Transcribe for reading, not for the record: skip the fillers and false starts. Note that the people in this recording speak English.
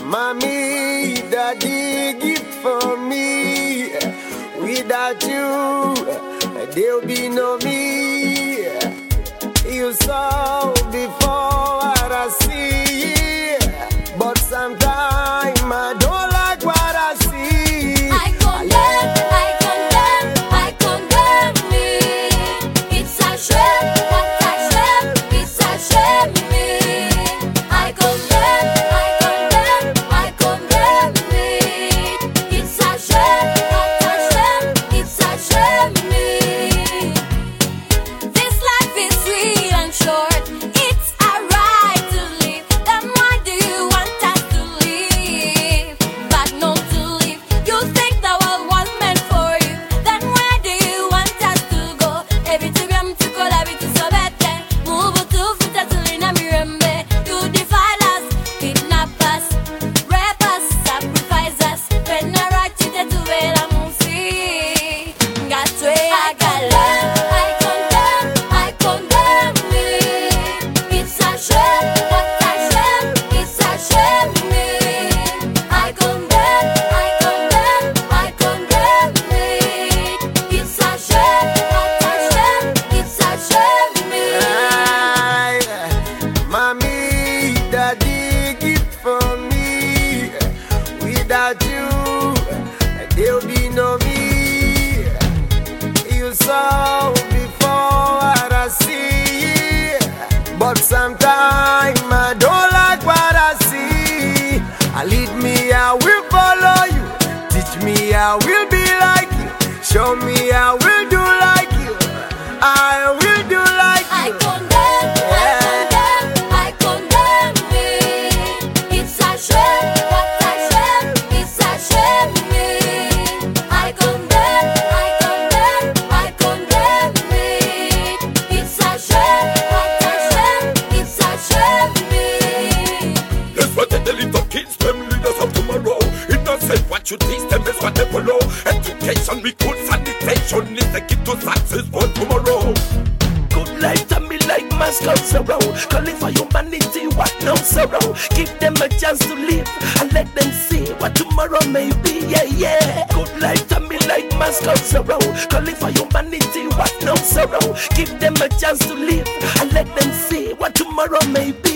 Mommy, daddy, gift for me. Without you, there'll be no me. You saw before what I see, but sometimes I don't like what I see. I condemn me. It's a shame, what a shame, it's a shame me. I condemn me. It's a shame, what a shame, it's a shame me. This life is sweet and short, it's alright to live. Then why do you want us to live, but not to live? You think the world was meant for you, then where do you want us to go? Everything I'm to call, everything so better. Move to fit us in a mirembe. You defile us, kidnap us, rape us, sacrifice us. When I write it to where I'm see. That's where I got love. I condemn me. It's a shame, what a shame, it's a shame me. I condemn me. It's a shame, what a shame, it's a shame me. Mommy, daddy, gift for me. Without you, there'll be no me. You saw before what I see, but sometimes I don't like what I see. Lead me, I will follow you. Teach me, I will be like you. Show me, I will do like you. I will do like I you. condemn me. It's a shame, what a shame, it's a shame me. I condemn me. It's a shame, what a shame, it's a shame me. That's what they live of kids, them leaders of tomorrow. Innocent, what you teach them is what they follow. Education, we good sanitation is the key to success for tomorrow. Good life to me like Moscow sorrow. Calling for humanity, what no sorrow. Give them a chance to live and let them see what tomorrow may be. Yeah, yeah. Good life to me like Moscow sorrow. Calling for humanity, what no sorrow. Give them a chance to live and let them see what tomorrow may be.